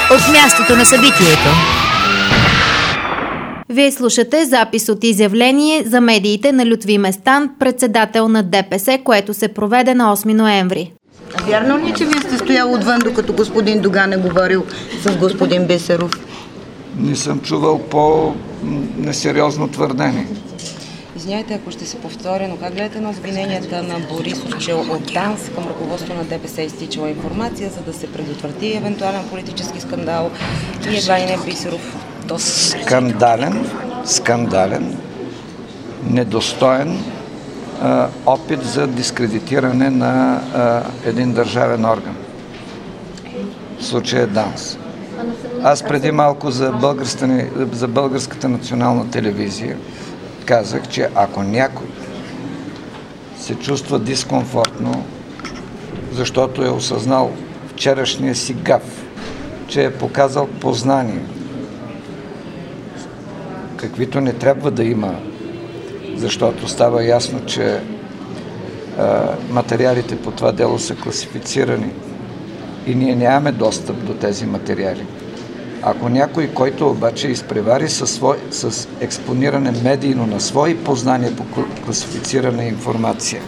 от мястото на събитието. Вие слушате запис от изявление за медиите на Лютви Местан, председател на ДПС, което се проведе на 8 ноември. Вярно ли, че вие сте стоял отвън, докато господин Доган е говорил с господин Бисеров? Не съм чувал по-несериозно твърдение. Извинявайте, ако ще се повторя, но как гледате на обвиненията на Борисов, че от ДАНС към ръководство на ДПС е изтичала информация, за да се предотврати евентуален политически скандал и едва ли не Бисеров? Скандален, недостоен опит за дискредитиране на един държавен орган. В случая ДАНС. Аз преди малко за Българската национална телевизия казах, че ако някой се чувства дискомфортно, защото е осъзнал вчерашния си гаф, че е показал познание, каквито не трябва да има, защото става ясно, че материалите по това дело са класифицирани и ние нямаме достъп до тези материали. Ако някой, който обаче изпревари с експониране медийно на свои познания по класифицирана информация,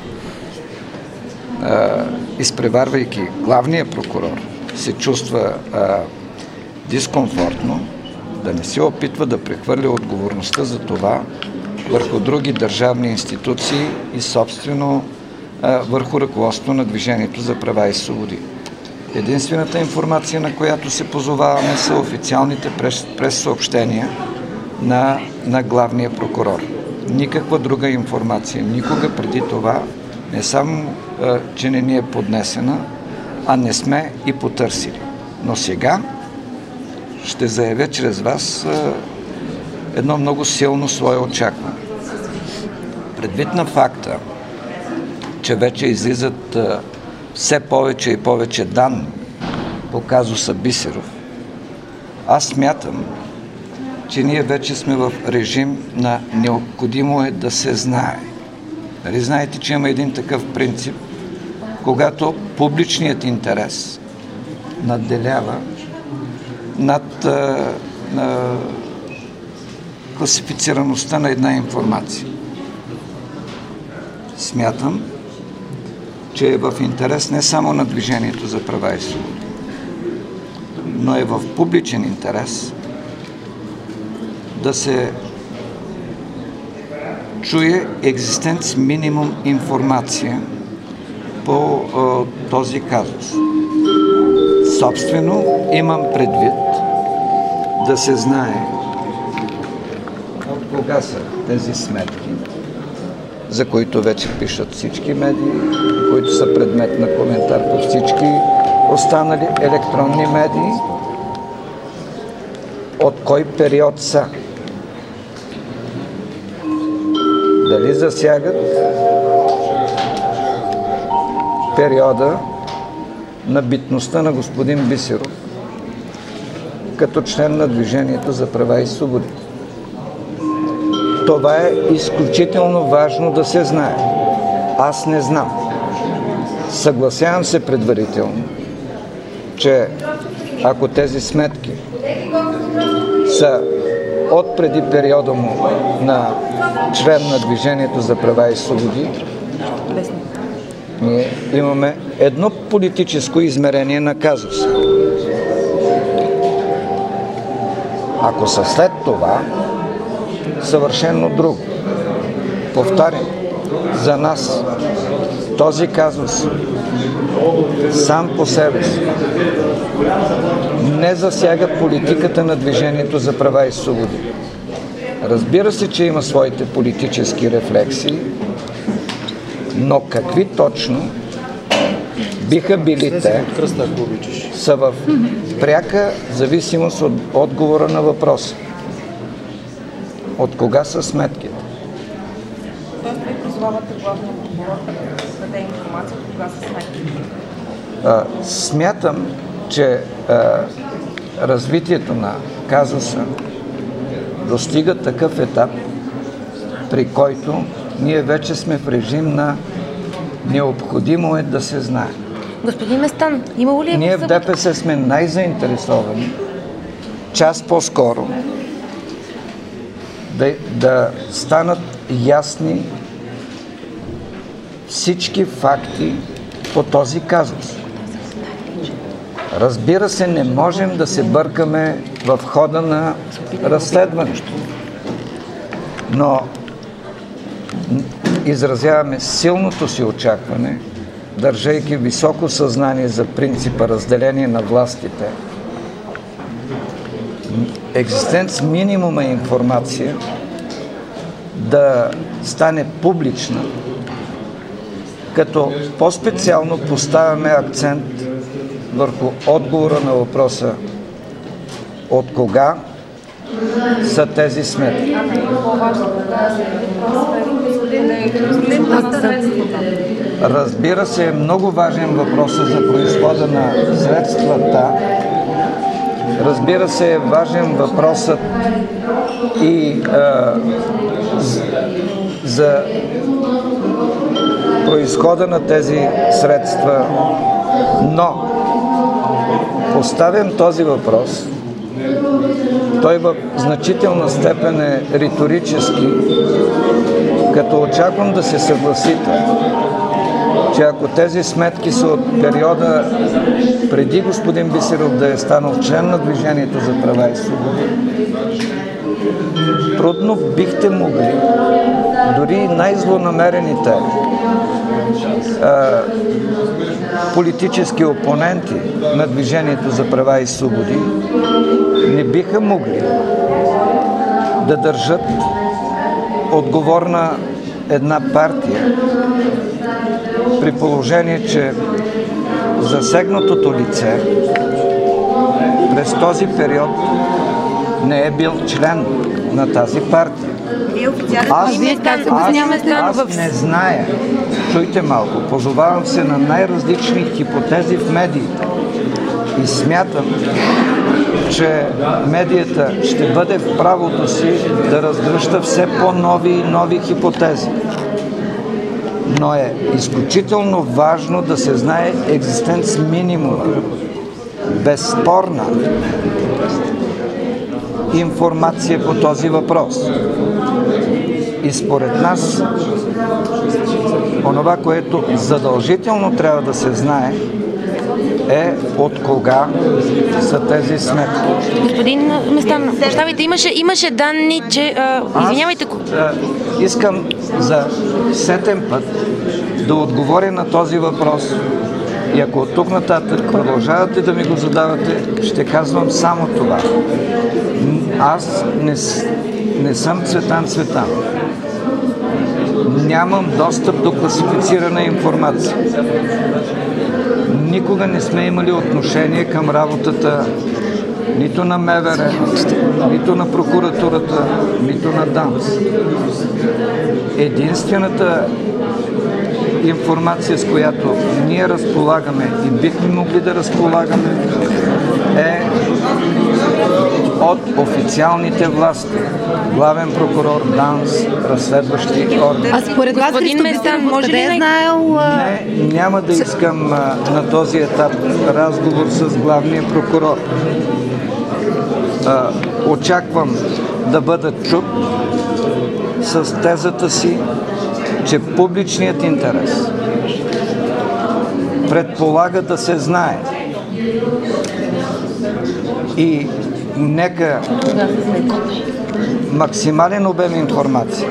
изпреварвайки главния прокурор, се чувства дискомфортно, да не се опитва да прехвърля отговорността за това върху други държавни институции и собствено върху ръководството на Движението за права и свободи. Единствената информация, на която се позоваваме, са официалните прессъобщения на главния прокурор. Никаква друга информация, никога преди това, не само, че не ни е поднесена, а не сме и потърсили. Но сега ще заявя чрез вас едно много силно свое очакване. Предвид на факта, че вече излизат все повече и повече данни по казуса Бисеров, аз смятам, че ние вече сме в режим на необходимо е да се знае. Нали знаете, че има един такъв принцип, когато публичният интерес надделява над класифицираността на една информация. Смятам, че е в интерес не само на Движението за права и свободи, но е в публичен интерес да се чуе екзистенц минимум информация по този казус. Собствено имам предвид да се знае от кога са тези сметки, за които вече пишат всички медии, които са предмет на коментар по всички останали електронни медии, от кой период са. Дали засягат периода на битността на господин Бисеров като член на Движението за права и свободи. Това е изключително важно да се знае. Аз не знам. Съгласявам се предварително, че ако тези сметки са от преди периода му на член на Движението за права и свободи, ние имаме едно политическо измерение на казуса. Ако са след това, съвършено друго. Повтарям, за нас този казус сам по себе си не засяга политиката на Движението за права и свободи. Разбира се, че има своите политически рефлексии, но какви точно биха били те, са в пряка зависимост от отговора на въпроса. От кога са сметките? Тоест, вие призовавате главния прокурор да даде информация от кога са сметките? Смятам, че развитието на казуса достига такъв етап, при който ние вече сме в режим на необходимо е да се знае. Господин Местан, имало ли е Ние в ДПС сме най-заинтересовани час по-скоро да станат ясни всички факти по този казус. Разбира се, не можем да се бъркаме в хода на разследването, но изразяваме силното си очакване, държайки високо съзнание за принципа разделение на властите, екзистенц минимума информация да стане публична, като по-специално поставяме акцент върху отговора на въпроса от кога са тези сметки. Разбира се, е много важен въпросът за произхода на средствата. Разбира се, е важен въпросът и за произхода на тези средства, но поставям този въпрос, той в значителна степен е риторически, като очаквам да се съгласите, че ако тези сметки са от периода преди господин Бисеров да е станал член на Движението за права и свободи, трудно бихте могли, дори най-злонамерените политически опоненти на Движението за права и свободи не биха могли да държат отговорна една партия, при положение, че засегнатото лице през този период не е бил член на тази партия. Аз не зная, чуйте малко, позовавам се на най-различни хипотези в медиите и смятам, че медията ще бъде в правото си да разгръща все по-нови и нови хипотези. Но е изключително важно да се знае екзистенц минимума, безспорна информация по този въпрос. И според нас, онова, което задължително трябва да се знае, е от кога са тези сметки. Господин Местан, прощавайте, имаше данни, че... извинявайте... Искам за сетен път да отговоря на този въпрос. И ако от тук нататък продължавате да ми го задавате, ще казвам само това. Аз не съм Цветан Цветанов. Нямам достъп до класифицирана информация. Никога не сме имали отношение към работата нито на МВР, нито на прокуратурата, нито на ДАНС. Единствената информация, с която ние разполагаме и бихме могли да разполагаме, е от официалните власти. Главен прокурор, ДАНС, разследващи органи. А според вас, Христо Бисеров, къде е знаел... Не, няма да искам на този етап разговор с главния прокурор. Очаквам да бъда чут с тезата си, че публичният интерес предполага да се знае. И нека максимален обем информация,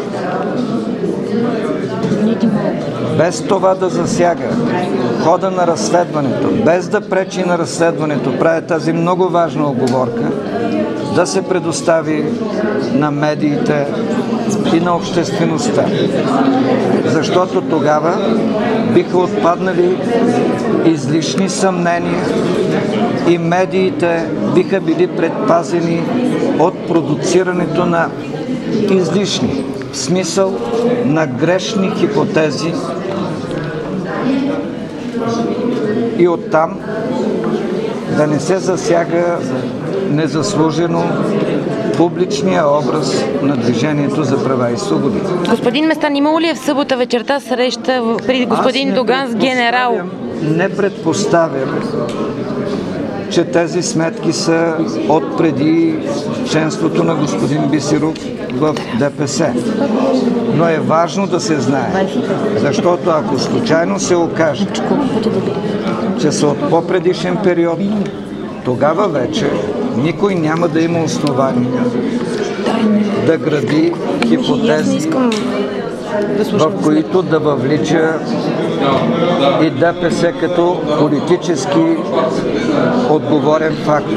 без това да засяга хода на разследването, без да пречи на разследването, правя тази много важна оговорка, да се предостави на медиите и на обществеността. Защото тогава биха отпаднали излишни съмнения и медиите биха били предпазени от продуцирането на излишни, в смисъл на грешни хипотези и оттам да не се засяга незаслужено публичния образ на Движението за права и свободи. Господин Местан, имало ли е в събота вечерта среща при господин Доган с генерал? Не предпоставям че тези сметки са от преди членството на господин Бисеров в ДПС. Но е важно да се знае, защото ако случайно се окаже, че са от по-предишен период, тогава вече никой няма да има основание да гради хипотези, в които да въвлича и ДПС като политически отговорен фактор.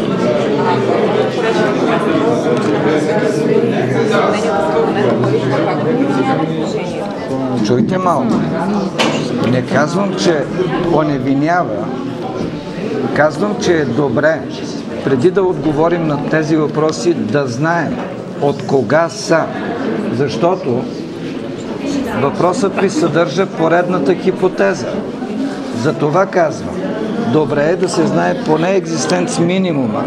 Чуйте малко. Не казвам, че оневинява. Казвам, че е добре, преди да отговорим на тези въпроси, да знаем от кога са. Защото въпросът ви съдържа поредната хипотеза. Затова казвам, добре е да се знае поне екзистенц минимума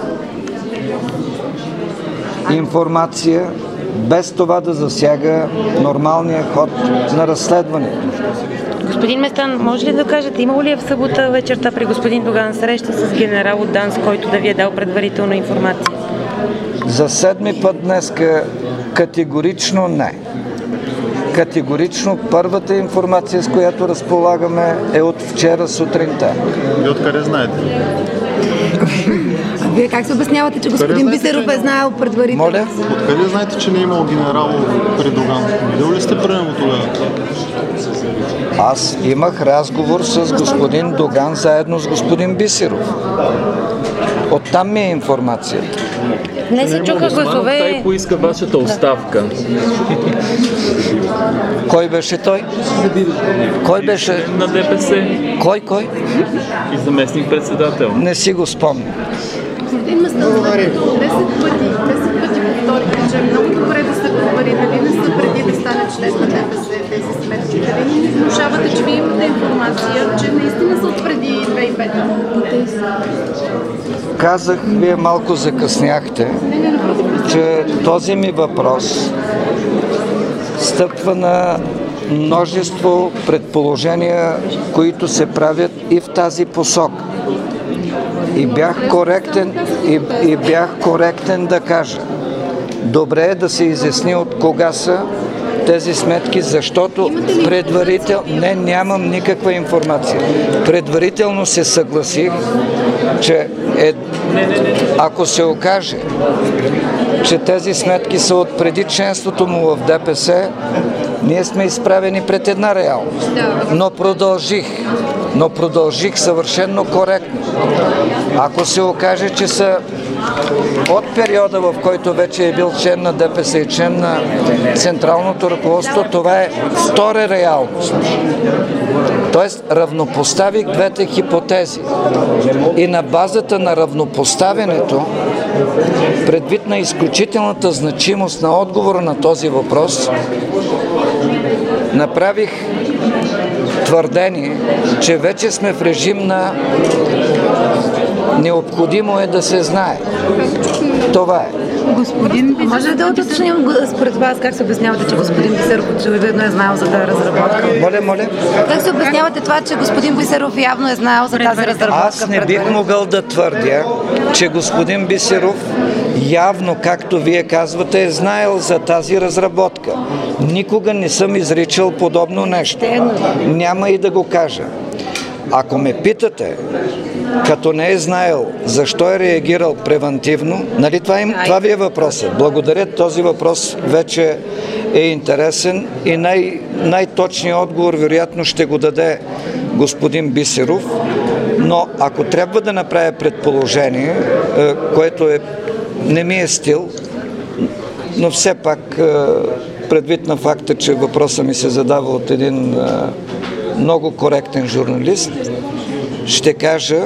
информация, без това да засяга нормалния ход на разследването. Господин Местан, може ли да кажете, имало ли е в събота вечерта при господин Доган среща с генерал от ДАНС, който да ви е дал предварителна информация? За седми път днеска категорично не. Категорично първата информация, с която разполагаме, е от вчера сутринта. Вие откъде знаете? Вие как се обяснявате, че господин Бисеров е знаел предварително? Моля? Откъде знаете, че не е имал генерал при Доган? Видел ли сте при него тогава? Аз имах разговор с господин Доган заедно с господин Бисеров. Оттам ми е информацията. Не се чуха гласове. Той поиска вашата оставка. Кой беше той? Кой беше? На ДПС. Кой? И заместник-председател. Не си го спомня. Господин Местан, 10 пъти повториха, че е много добре да се провери дали не са преди да стане член на ДПС тези сметки. Дали ни внушавате, че вие имате информация, че наистина са от преди 2005. Казах, вие малко закъсняхте, че този ми въпрос стъпва на множество предположения, които се правят и в тази посока. И бях коректен да кажа. Добре е да се изясни от кога са тези сметки, защото нямам никаква информация. Предварително се съгласих, че ако се окаже, че тези сметки са от преди членството му в ДПС, ние сме изправени пред една реалност. Но продължих съвършенно коректно. Ако се окаже, че са от периода, в който вече е бил член на ДПС и член на централното ръководство, това е втора реалност. Тоест, равнопоставих двете хипотези. И на базата на равнопоставянето, предвид на изключителната значимост на отговора на този въпрос, направих твърдение, че вече сме в режим на необходимо е да се знае. Това е. Може ли да уточним според вас как се обяснявате, че господин Бисеров очевидно е знаел за тази разработка? Моля? Как се обяснявате това, че господин Бисеров явно е знаел за тази разработка? Аз не бих могъл да твърдя, че господин Бисеров явно, както вие казвате, е знаел за тази разработка. Никога не съм изричал подобно нещо. Няма и да го кажа. Ако ме питате, като не е знаел защо е реагирал превантивно, нали това ви е въпросът. Благодаря, този въпрос вече е интересен и най-точният отговор вероятно ще го даде господин Бисеров, но ако трябва да направя предположение, което не ми е стил, но все пак предвид на факта, че въпросът ми се задава от един много коректен журналист, ще кажа,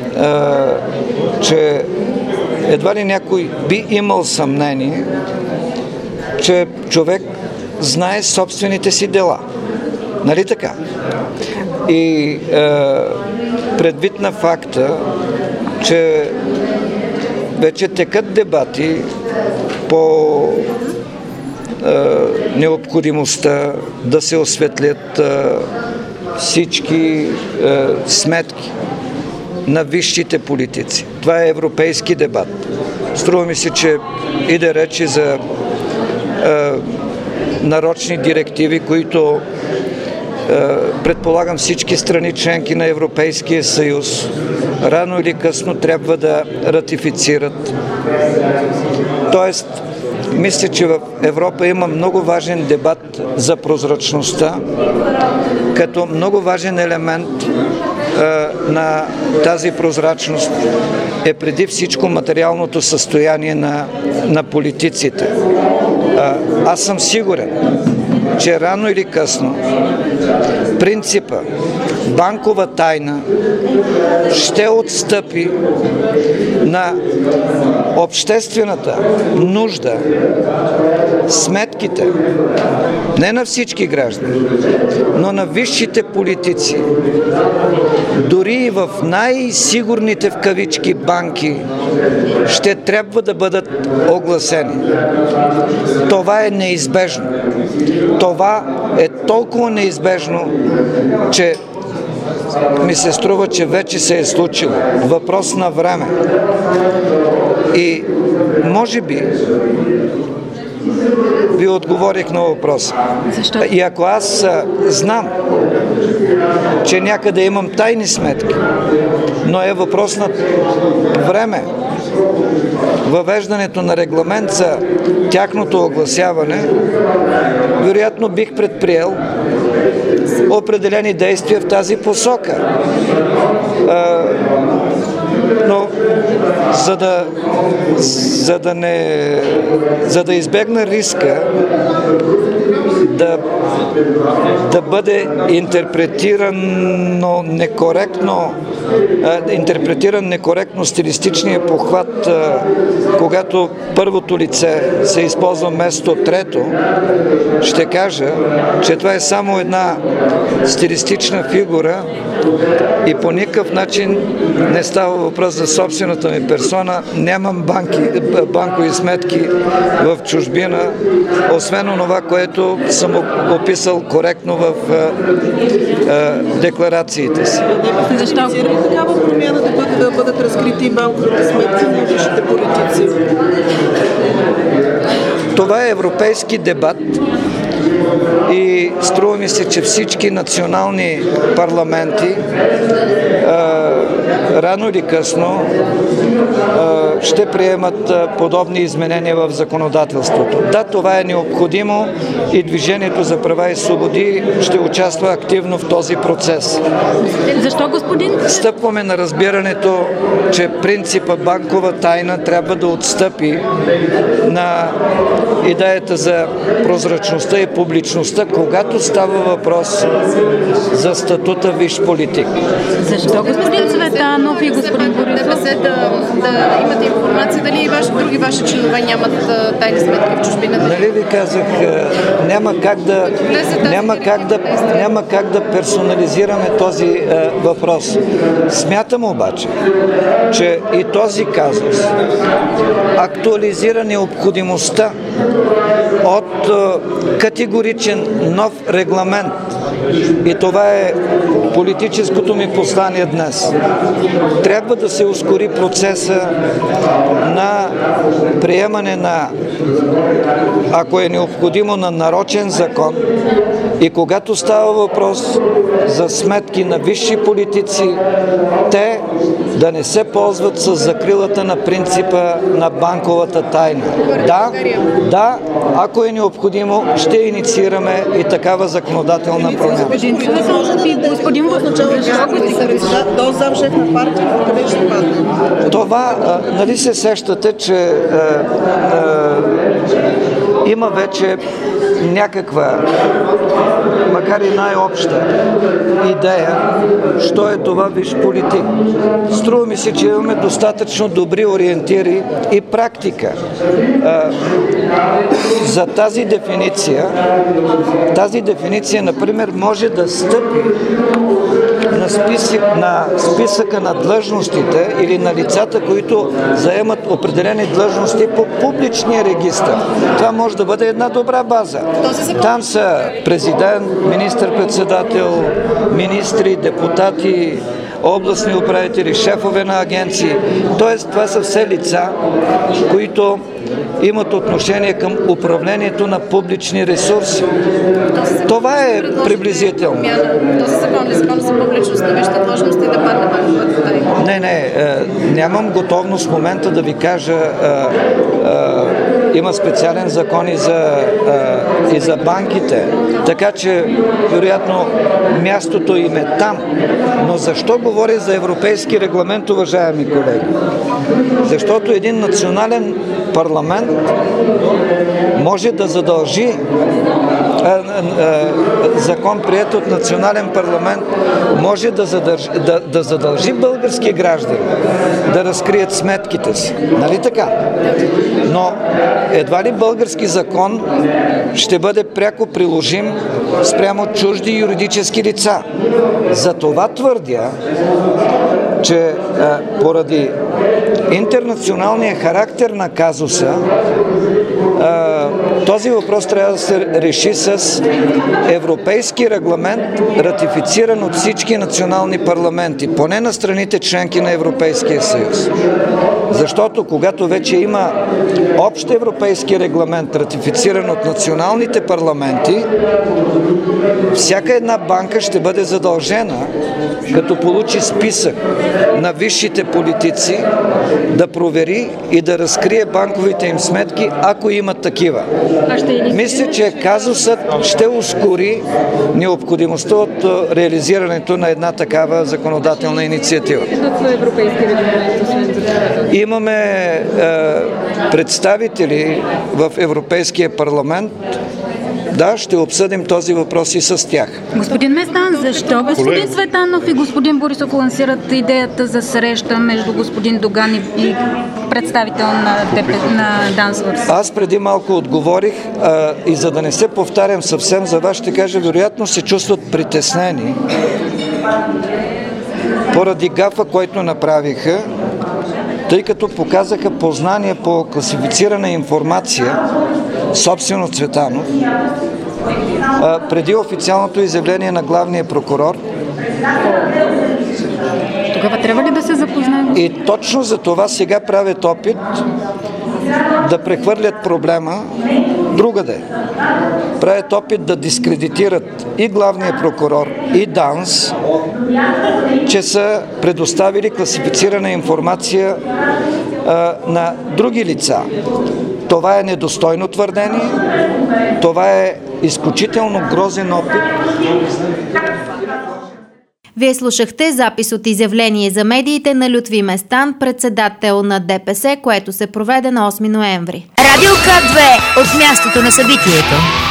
че едва ли някой би имал съмнение, че човек знае собствените си дела. Нали така? И предвид на факта, че вече текат дебати по необходимостта да се осветлят всички сметки на висшите политици. Това е европейски дебат. Струва ми се, че иде речи за нарочни директиви, които предполагам всички страни членки на Европейския съюз рано или късно трябва да ратифицират. Тоест, мисля, че в Европа има много важен дебат за прозрачността, като много важен елемент на тази прозрачност е преди всичко материалното състояние на политиците. Аз съм сигурен, че рано или късно принципа банкова тайна ще отстъпи на обществената нужда, сметките, не на всички граждани, но на висшите политици, дори и в най-сигурните в кавички банки, ще трябва да бъдат огласени. Това е неизбежно. Това е толкова неизбежно, че ми се струва, че вече се е случило. Въпрос на време. И може би ви отговорих на въпроса. Защо? И ако аз знам, че някъде имам тайни сметки, но е въпрос на време, въвеждането на регламент за тяхното огласяване, вероятно бих предприел определени действия в тази посока. Но за да избегна риска да бъде интерпретиран некоректно стилистичния похват, когато първото лице се използва вместо трето, ще кажа, че това е само една стилистична фигура и по никакъв начин не става въпрос за собствената ми персона. Нямам банкови сметки в чужбина, освен онова, което съм описал коректно в декларациите си. Защо такава промяна да бъдат разкрити банковите сметки на висшите политици? Това е европейски дебат и струва ми се, че всички национални парламенти рано или късно ще приемат подобни изменения в законодателството. Да, това е необходимо и Движението за права и свободи ще участва активно в този процес. Защо, господин? Стъпваме на разбирането, че принципа банкова тайна трябва да отстъпи на идеята за прозрачността и публичността, когато става въпрос за статута висш политик. Защо, господин Цветанов и господин Борисов? ДПС да имате информация дали и други ваши членове нямат тайни сметки в чужбина? Нали ви казах, няма как да персонализираме този въпрос. Смятам обаче, че и този казус актуализира необходимостта от категоричен нов регламент. И това е политическото ми послание днес. Трябва да се ускори процеса на приемане на, ако е необходимо, на нарочен закон и когато става въпрос за сметки на висши политици, те да не се ползват с закрилата на принципа на банковата тайна. Да, ако е необходимо, ще инициираме и такава законодателна промяна. Господин до замшеф на партия, къде ще падне? Това, нали се сещате, че има вече някаква, макар и най-обща идея, що е това висш политик. Струва ми се, че имаме достатъчно добри ориентири и практика за тази дефиниция. Тази дефиниция, например, може да стъпи на списъка на длъжностите или на лицата, които заемат определени длъжности по публичния регистър. Това може да бъде една добра база. Там са президент, министър-председател, министри, депутати, областни управители, шефове на агенции. Тоест, това са все лица, които имат отношение към управлението на публични ресурси. Това е приблизително. Този закон за публичност на висшите длъжности да падне банковата тайна? Не, нямам готовност в момента да ви кажа. Има специален закон и за банките, така че вероятно мястото им е там. Но защо говоря за европейски регламент, уважаеми колеги? Защото един национален парламент може да задължи закон, приет от национален парламент, може да задължи български граждани да разкрият сметките си. Нали така? Но едва ли български закон ще бъде пряко приложим спрямо чужди юридически лица. Затова твърдя, че поради интернационалния характер на казуса, този въпрос трябва да се реши с европейски регламент, ратифициран от всички национални парламенти, поне на страните членки на Европейския съюз. Защото когато вече има общ европейски регламент, ратифициран от националните парламенти, всяка една банка ще бъде задължена, като получи списък на висшите политици, да провери и да разкрие банковите им сметки, ако имат такива. Мисля, че казусът ще ускори необходимостта от реализирането на една такава законодателна инициатива. Имаме представители в Европейския парламент. Да, ще обсъдим този въпрос и с тях. Господин Местан, защо господин Цветанов и господин Борисов лансират идеята за среща между господин Доган и представител на ДАНС? Аз преди малко отговорих и за да не се повтарям съвсем за вас, ще кажа, вероятно се чувстват притеснени поради гафа, който направиха, тъй като показаха познание по класифицирана информация, собствено Цветанов, преди официалното изявление на главния прокурор. Тогава трябва ли да се запознаем? И точно за това сега правят опит да прехвърлят проблема другаде. Правят опит да дискредитират и главния прокурор, и ДАНС, че са предоставили класифицирана информация на други лица. Това е недостойно твърдение, това е изключително грозен опит. Вие слушахте запис от изявление за медиите на Лютви Местан, председател на ДПС, което се проведе на 8 ноември. Радио К2 от мястото на събитието.